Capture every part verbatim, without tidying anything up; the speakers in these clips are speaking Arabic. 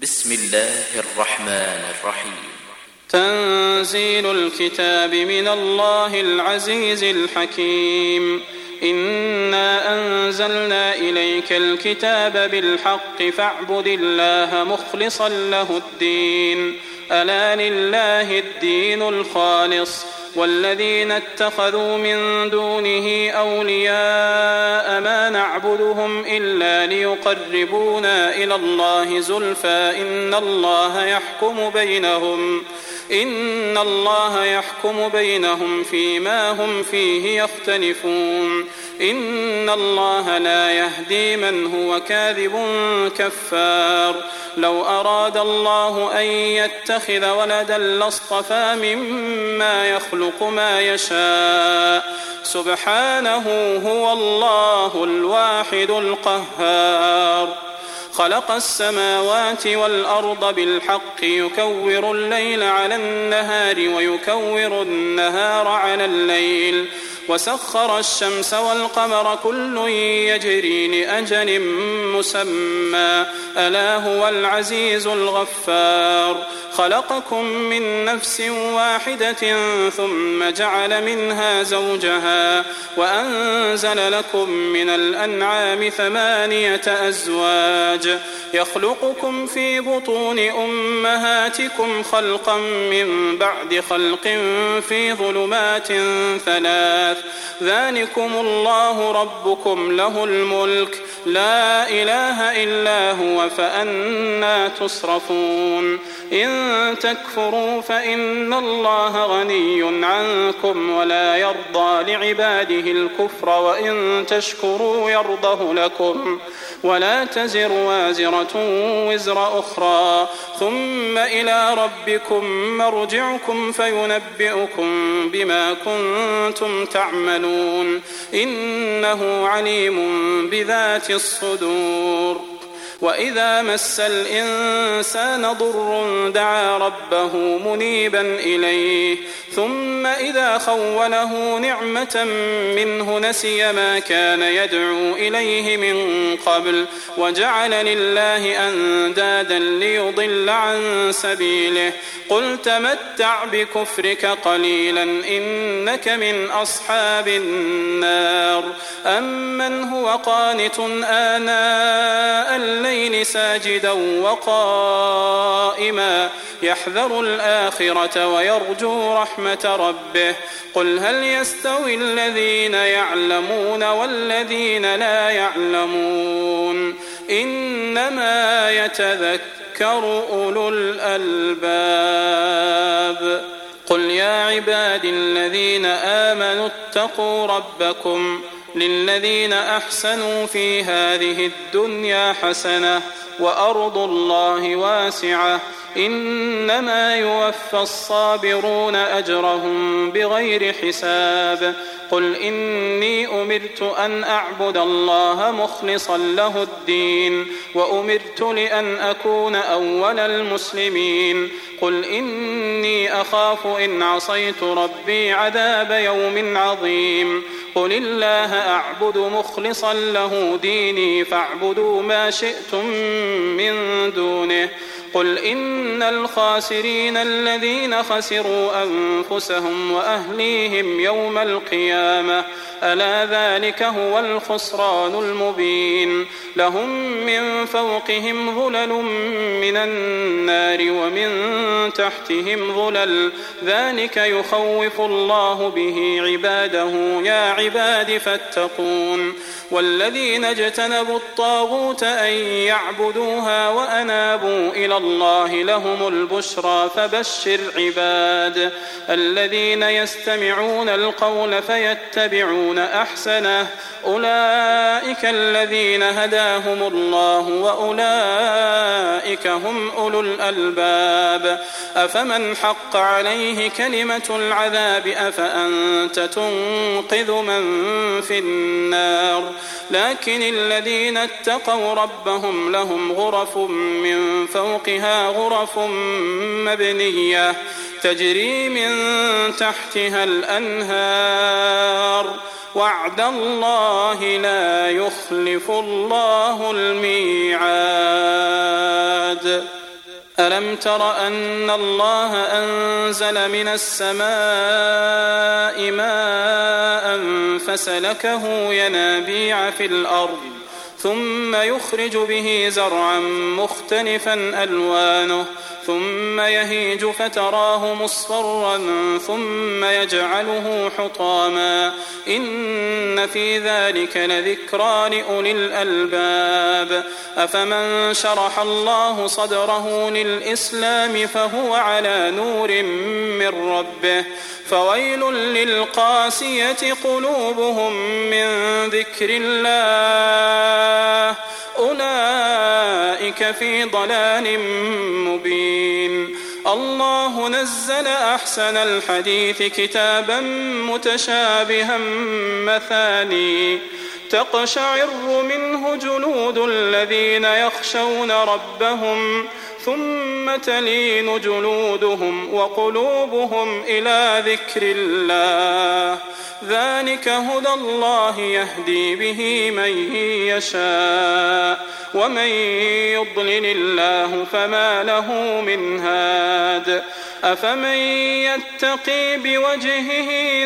بسم الله الرحمن الرحيم. تنزيل الكتاب من الله العزيز الحكيم. إنا أنزلنا إليك الكتاب بالحق فاعبد الله مخلصا له الدين. ألا لله الدين الخالص والذين اتخذوا من دونه أولياء ما نعبدهم إلا ليقربونا إلى الله زلفى إن الله يحكم بينهم إن الله يحكم بينهم فيما هم فيه يختلفون. إن الله لا يهدي من هو كاذب كفار. لو أراد الله أن يتخذ ولدا لاصطفى مما يخلق ما يشاء سبحانه هو الله الواحد القهار. خلق السماوات والأرض بالحق يكور الليل على النهار ويكور النهار على الليل وسخر الشمس والقمر كل يجري لأجل مسمى ألا هو العزيز الغفار. خلقكم من نفس واحدة ثم جعل منها زوجها وأنزل لكم من الأنعام ثمانية أزواج يخلقكم في بطون أمهاتكم خلقا من بعد خلق في ظلمات ثلاث ذلكم الله ربكم له الملك لا إله إلا هو فأنى تصرفون. إن تكفروا فإن الله غني عنكم ولا يرضى لعباده الكفر وإن تشكروا يرضه لكم ولا تزر وازرة وزر أخرى ثم إلى ربكم مرجعكم فينبئكم بما كنتم تعملون إنه عليم بذات الصدور. وإذا مس الإنسان ضر دعا ربه منيبا إليه ثم إذا خوله نعمة منه نسي ما كان يدعو إليه من قبل وجعل لله أندادا ليضل عن سبيله. قل تمتع بكفرك قليلا إنك من أصحاب النار. أمن هو قانت آناء الليل ساجدا وقائما يحذر الآخرة ويرجو رحمة ربه. قل هل يستوي الذين يعلمون والذين لا يعلمون إنما يتذكر أولو الألباب. قل يا عبادي الذين آمنوا اتقوا ربكم للذين أحسنوا في هذه الدنيا حسنة وأرض الله واسعة إنما يوفى الصابرون أجرهم بغير حساب. قل إني أمرت أن أعبد الله مخلصا له الدين وأمرت لأن أكون أول المسلمين. قل إني أخاف إن عصيت ربي عذاب يوم عظيم. قل الله أعبد مخلصا له ديني فاعبدوا ما شئتم من دونه. قل إن الخاسرين الذين خسروا أنفسهم وأهليهم يوم القيامة ألا ذلك هو الخسران المبين. لهم من فوقهم ظلل من النار ومن تحتهم ظلل ذلك يخوف الله به عباده يا عباد فاتقون. والذين اجتنبوا الطاغوت أن يعبدوها وأنابوا إلى الله لهم البشرى فبشر عباد الذين يستمعون القول فيتبعون أحسنه أولئك الذين هداهم الله وأولئك هم أولو الألباب. أفمن حق عليه كلمة العذاب أفأنت تنقذ من في النار. لكن الذين اتقوا ربهم لهم غرف من فوقها غرف مبنية تجري من تحتها الأنهار وعد الله لا يخلف الله الميعاد. ألم تر أن الله أنزل من السماء ماء فسلكه ينابيع في الأرض ثم يخرج به زرعا مختلفا ألوانه ثم يهيج فتراه مصفرا ثم يجعله حطاما إن في ذلك لذكرى لأولي الألباب أفمن شرح الله صدره للإسلام فهو على نور من ربه فويل للقاسية قلوبهم من ذكر الله أولئك في ضلال مبين الله نزل أحسن الحديث كتابا متشابها مثاني تقشعر منه جلود الذين يخشون ربهم ثم تلين جلودهم وقلوبهم إلى ذكر الله ذلك هدى الله يهدي به من يشاء ومن يضلل الله فما له من هاد أفمن يتقي بوجهه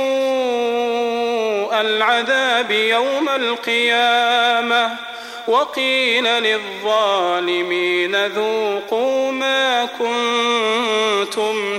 سوء العذاب يوم القيامة وقيل للظالمين ذوقوا ما كنتم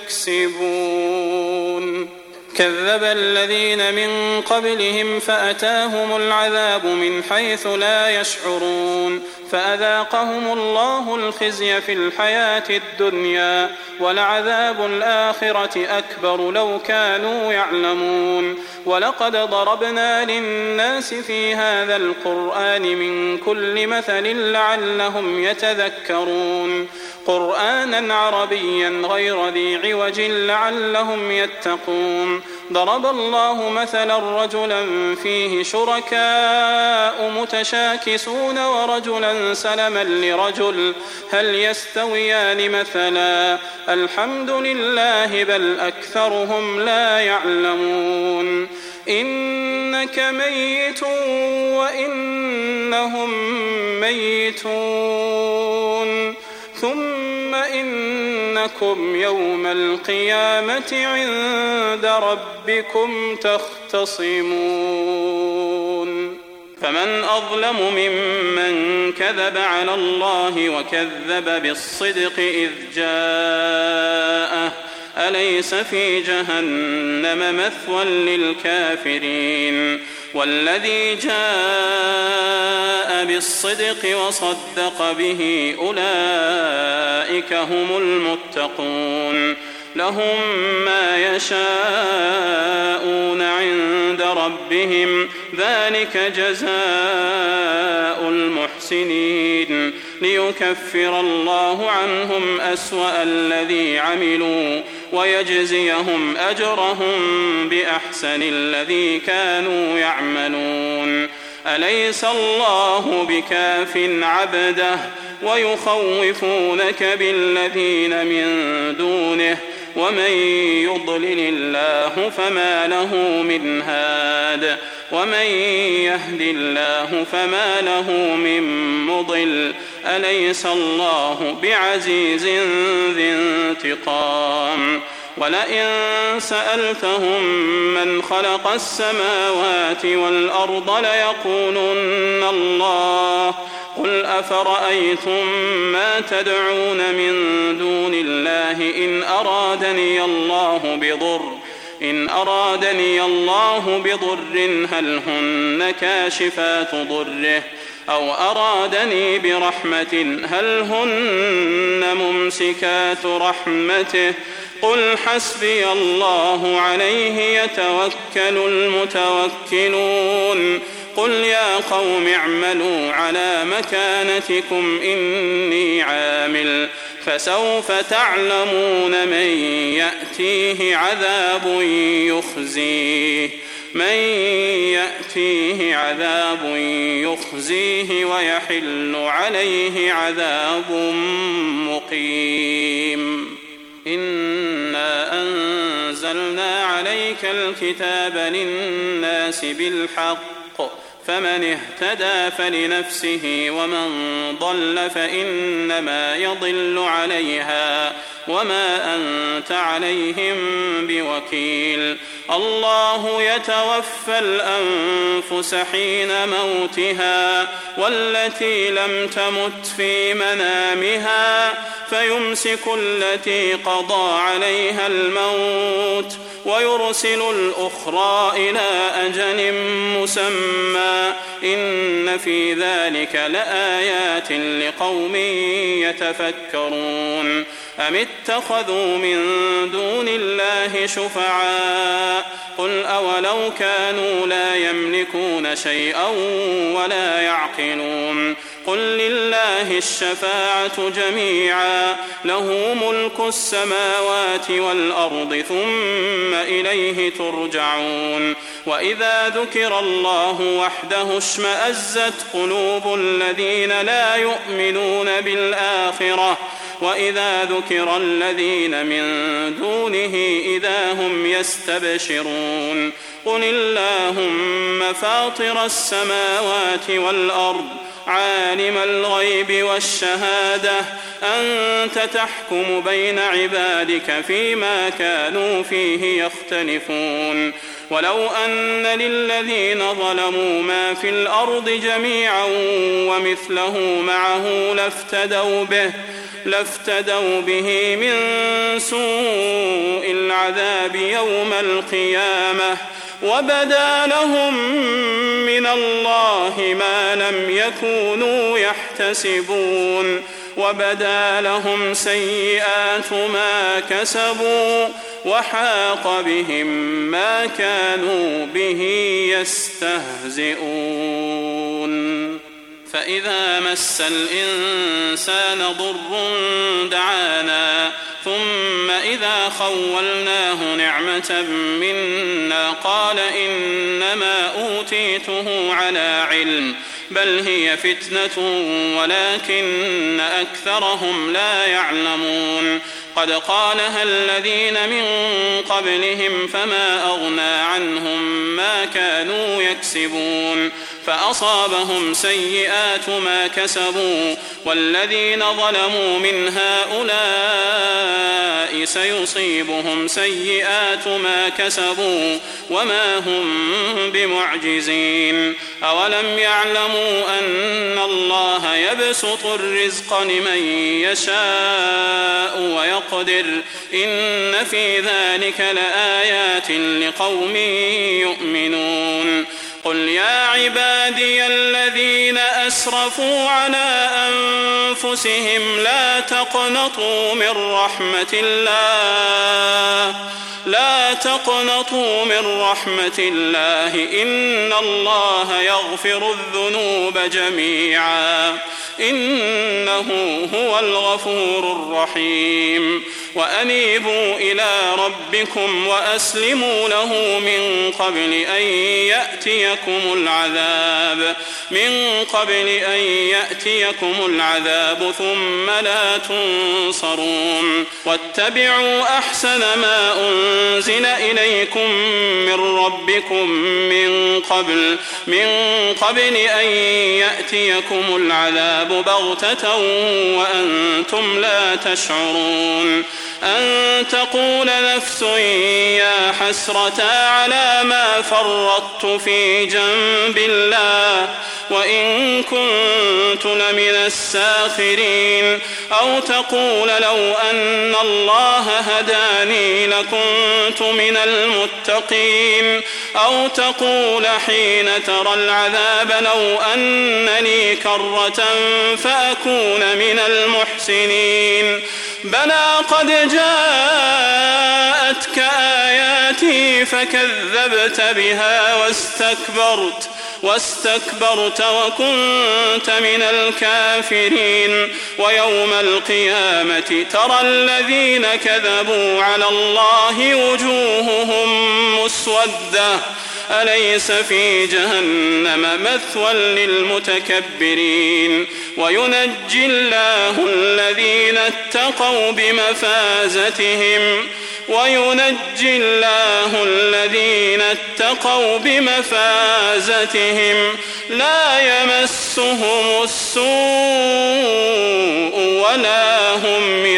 تكسبون كذب الذين من قبلهم فأتاهم العذاب من حيث لا يشعرون فأذاقهم الله الخزي في الحياة الدنيا ولعذاب الآخرة أكبر لو كانوا يعلمون ولقد ضربنا للناس في هذا القرآن من كل مثل لعلهم يتذكرون قرآنا عربيا غير ذي عوج لعلهم يتقون ضرب الله مثلا رجلا فيه شركاء متشاكسون ورجلا سلما لرجل هل يستويان مثلا الحمد لله بل أكثرهم لا يعلمون إنك ميت وإنهم ميتون ثم إنكم يوم القيامة عند ربكم تختصمون فمن أظلم ممن كذب على الله وكذب بالصدق إذ جاءه أليس في جهنم مثوى للكافرين والذي جاء بالصدق وصدق به أولئك هم المتقون لهم ما يشاءون عند ربهم ذلك جزاء المحسنين ليكفر الله عنهم أسوأ الذي عملوا ويجزيهم أجرهم بأحسن الذي كانوا يعملون أليس الله بكاف عبده ويخوفونك بالذين من دونه ومن يضلل الله فما له من هاد ومن يهد الله فما له من مضل أليس الله بعزيز ذي انتقام ولئن سألتهم من خلق السماوات والأرض ليقولن الله قل أفرأيتم ما تدعون من دون الله إن أرادني الله بضر إن أرادني الله بضر هل هن كاشفات ضره أو أرادني برحمة هل هن ممسكات رحمته قل حسبي الله عليه يتوكل المتوكلون قل يا قوم اعملوا على مكانتكم إني عامل فسوف تعلمون من يأتيه عذاب يخزيه من يأتيه عذاب يخزيه ويحل عليه عذاب مقيم إنا أنزلنا عليك الكتاب للناس بالحق فمن اهتدى فلنفسه ومن ضل فإنما يضل عليها وما أنت عليهم بوكيل. الله يتوفى الأنفس حين موتها والتي لم تمت في منامها فيمسك التي قضى عليها الموت ويرسل الأخرى إلى أجل مسمى إن في ذلك لآيات لقوم يتفكرون. أم اتخذوا من دون الله شفعاء قل أولو كانوا لا يملكون شيئا ولا يعقلون قل لله الشفاعة جميعا له ملك السماوات والأرض ثم إليه ترجعون. وإذا ذكر الله وحده اشمأزت قلوب الذين لا يؤمنون بالآخرة وإذا ذكر الذين من دونه إذا هم يستبشرون. قل اللهم فاطر السماوات والأرض عالم الغيب والشهادة أنت تحكم بين عبادك فيما كانوا فيه يختلفون. ولو أن للذين ظلموا ما في الأرض جميعا ومثله معه لافتدوا به لافتدوا به من سوء العذاب يوم القيامة وبدا لهم من الله ما لم يكونوا يحتسبون وبدا لهم سيئات ما كسبوا وحاق بهم ما كانوا به يستهزئون. فإذا مس الإنسان ضر دعانا ثم إذا خولناه نعمة منا قال إنما أوتيته على علم بل هي فتنة ولكن أكثرهم لا يعلمون. قد قالها الذين من قبلهم فما أغنى عنهم ما كانوا يكسبون فأصابهم سيئات ما كسبوا والذين ظلموا من هؤلاء سيصيبهم سيئات ما كسبوا وما هم بمعجزين. أولم يعلموا أن الله يبسط الرزق لمن يشاء ويقدر إن في ذلك لآيات لقوم يؤمنون. قل يا عبادي الذين أسرفوا على أنفسهم لا تقنطوا من رحمة الله لا تقنطوا من رحمة الله إن الله يغفر الذنوب جميعا إنه هو الغفور الرحيم. وأنيبوا إلى ربكم وأسلموا له من قبل أن يأتيكم العذاب من قبل أن يأتيكم العذاب ثم لا تنصرون. واتبعوا أحسن ما أنزل إليكم من ربكم من قبل من قبل أن يأتيكم العذاب بغتة وأنتم لا تشعرون. أن تقول نفس يا حسرة على ما فرطت في جنب الله وإن كنت لمن الساخرين أو تقول لو أن الله هداني لكنت من المتقين أو تقول حين ترى العذاب لو أنني كرة فأكون من المحسنين. بلى قد جاءتك آياتي فكذبت بها واستكبرت واستكبرت وكنت من الكافرين. ويوم القيامة ترى الذين كذبوا على الله وجوههم مسودة أليس في جهنم مثوى للمتكبرين. وينجي الله الذين اتقوا بمفازتهم وينجي الله الذين اتقوا بمفازتهم لا يمسهم السوء ولا هم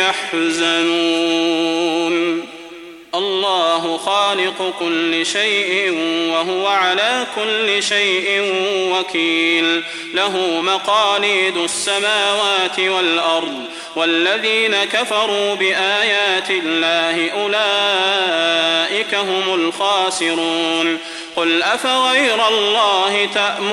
يحزنون. الله خالق كل شيء وهو على كل شيء وكيل. له مقاليد السماوات والأرض، والذين كفروا بآيات الله أولئك هم الخاسرون. قل أفغير الله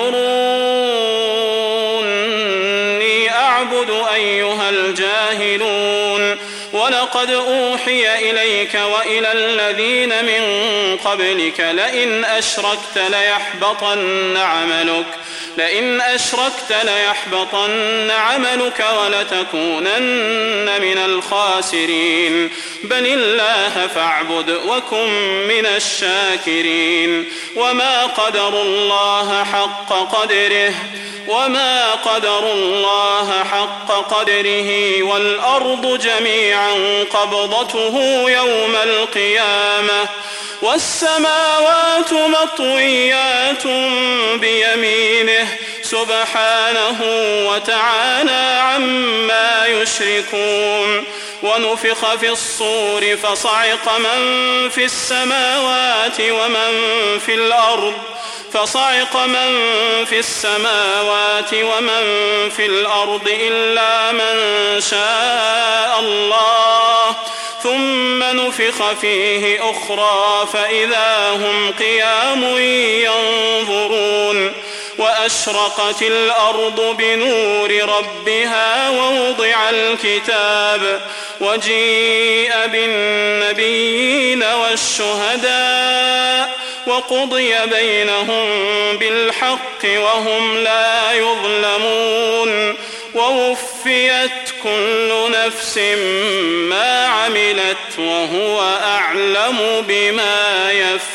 تأمروني أعبد أيها الجاهلون؟ ولقد أوحي إليك وإلى الذين من قبلك لئن أشركت ليحبطن عملك لئن أشركت ليحبطن عملك ولتكونن من الخاسرين. بل الله فاعبد وكن من الشاكرين. وما قدروا الله حق قدره وما قدروا الله حق قدره والأرض جميعا قبضته يوم القيامة والسماوات مطويات بيمينه سبحانه وتعالى عما يشركون. ونفخ في الصور فصعق من في السماوات ومن في الأرض فصعق من في السماوات ومن في الأرض إلا من شاء الله، ثم نفخ فيه أخرى فإذا هم قيام ينظرون. وأشرقت الأرض بنور ربها ووضع الكتاب وجيء بالنبيين والشهداء وقضي بينهم بالحق وهم لا يظلمون. ووفيت كل نفس ما عملت وهو أعلم بما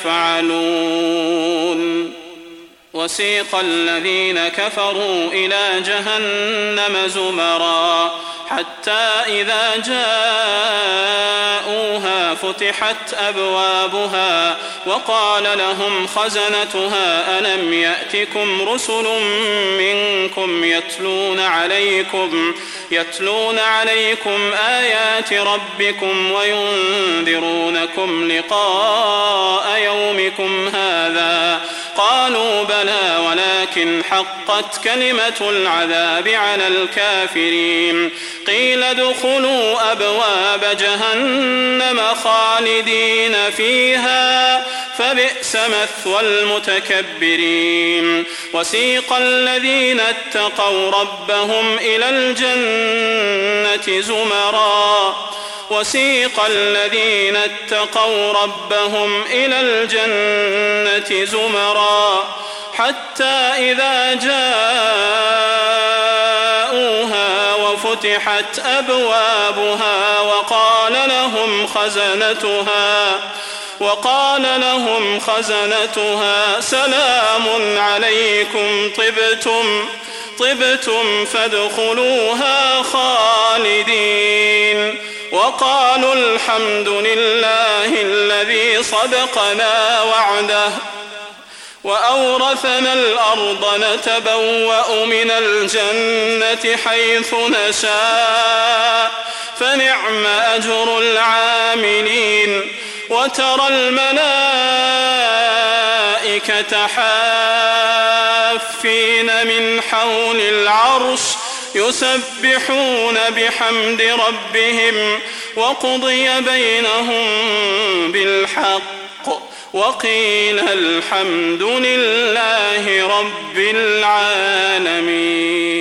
يفعلون. وسيق الذين كفروا إلى جهنم زمرا حتى إذا جاءوها فتحت أبوابها وقال لهم خزنتها ألم يأتكم رسل منكم يتلون عليكم يتلون عليكم آيات ربكم وينذرونكم لقاء يومكم هذا؟ قالوا بلى ولكن حقت كلمة العذاب على الكافرين. قيل ادخلوا أبواب جهنم خالدين فيها فبئس مثوى المتكبرين. وسيق الذين اتقوا ربهم إلى الجنة زمرا وسيق الذين اتقوا ربهم إلى الجنة زمرا حتى إذا جاءوها وفتحت أبوابها وقال لهم خزنتها وقال لهم خزنتها سلام عليكم طبتم طبتم فادخلوها خالدين. وقالوا الحمد لله الذي صدقنا وعده وأورثنا الأرض نتبوأ من الجنة حيث نشاء فنعم أجر العاملين. وترى الملائكة حافين من حول العرش يسبحون بحمد ربهم وقضي بينهم بالحق وقيل الحمد لله رب العالمين.